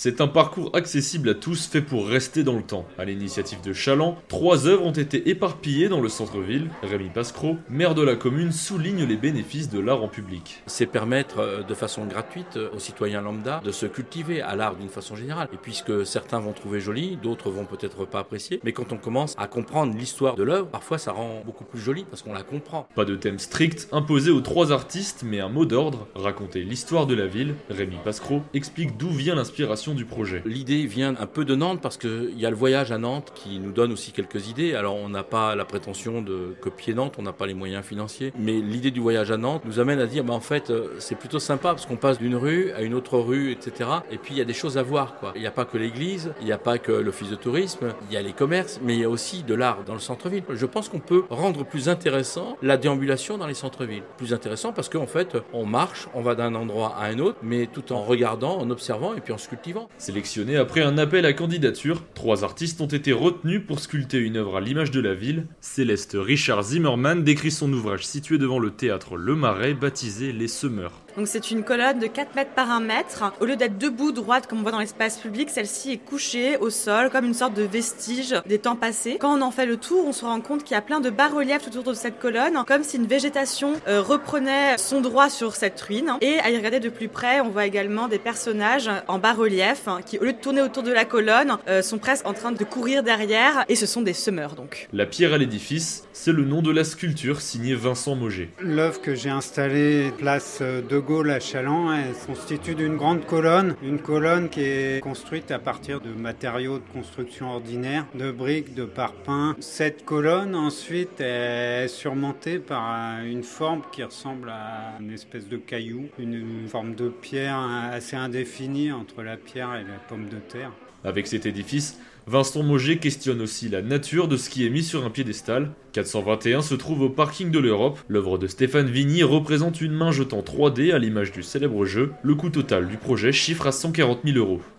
C'est un parcours accessible à tous fait pour rester dans le temps. À l'initiative de Chaland, 3 œuvres ont été éparpillées dans le centre-ville. Rémi Pascreau, maire de la commune, souligne les bénéfices de l'art en public. C'est permettre de façon gratuite aux citoyens lambda de se cultiver à l'art d'une façon générale. Et puisque certains vont trouver joli, d'autres vont peut-être pas apprécier. Mais quand on commence à comprendre l'histoire de l'œuvre, parfois ça rend beaucoup plus joli parce qu'on la comprend. Pas de thème strict imposé aux 3 artistes, mais un mot d'ordre, raconter l'histoire de la ville. Rémi Pascreau explique d'où vient l'inspiration du projet. L'idée vient un peu de Nantes parce qu'il y a le voyage à Nantes qui nous donne aussi quelques idées. Alors on n'a pas la prétention de copier Nantes, on n'a pas les moyens financiers. Mais l'idée du voyage à Nantes nous amène à dire en fait c'est plutôt sympa parce qu'on passe d'une rue à une autre rue, etc. Et puis il y a des choses à voir, quoi. Il n'y a pas que l'église, il n'y a pas que l'office de tourisme, il y a les commerces, mais il y a aussi de l'art dans le centre-ville. Je pense qu'on peut rendre plus intéressant la déambulation dans les centres-villes. Plus intéressant parce qu'en fait on marche, on va d'un endroit à un autre, mais tout en regardant, en observant et puis en sculptant. Sélectionnés après un appel à candidature, 3 artistes ont été retenus pour sculpter une œuvre à l'image de la ville. Céleste Richard Zimmermann décrit son ouvrage situé devant le théâtre Le Marais, baptisé Les Semeurs. Donc c'est une colonne de 4 mètres par 1 mètre. Au lieu d'être debout, droite, comme on voit dans l'espace public, celle-ci est couchée au sol, comme une sorte de vestige des temps passés. Quand on en fait le tour, on se rend compte qu'il y a plein de bas-reliefs autour de cette colonne, comme si une végétation reprenait son droit sur cette ruine. Et à y regarder de plus près, on voit également des personnages en bas-relief qui, au lieu de tourner autour de la colonne, sont presque en train de courir derrière. Et ce sont des semeurs, donc. La pierre à l'édifice, c'est le nom de la sculpture signée Vincent Mauger. L'œuvre que j'ai installée place de Gaulle à Chaland, elle se constitue d'une grande colonne, une colonne qui est construite à partir de matériaux de construction ordinaires, de briques, de parpaings. Cette colonne ensuite est surmontée par une forme qui ressemble à une espèce de caillou, une forme de pierre assez indéfinie entre la pierre et la pomme de terre. Avec cet édifice, Vincent Mauger questionne aussi la nature de ce qui est mis sur un piédestal. 421 se trouve au parking de l'Europe. L'œuvre de Stéphane Vigny représente une main jetant 3D à l'image du célèbre jeu. Le coût total du projet chiffre à 140 000 €.